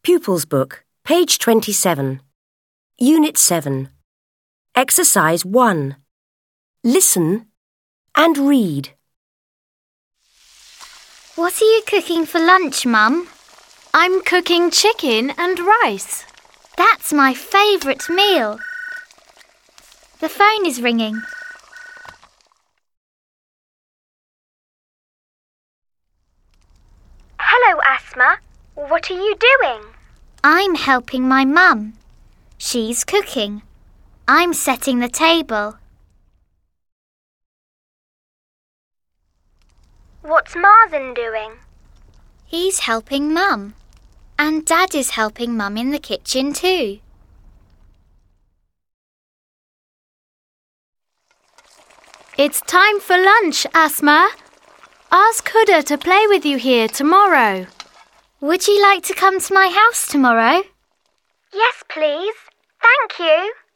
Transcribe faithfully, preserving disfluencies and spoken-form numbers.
Pupils Book, page twenty-seven. Unit seven. Exercise one. Listen and read. What are you cooking for lunch, Mum? I'm cooking chicken and rice. That's my favourite meal. The phone is ringing. Hello, Asma. What are you doing? I'm helping my mum. She's cooking. I'm setting the table. What's Marvin doing? He's helping Mum. And Dad is helping Mum in the kitchen too. It's time for lunch, Asma. Ask Huda to play with you here tomorrow. Would you like to come to my house tomorrow? Yes, please. Thank you.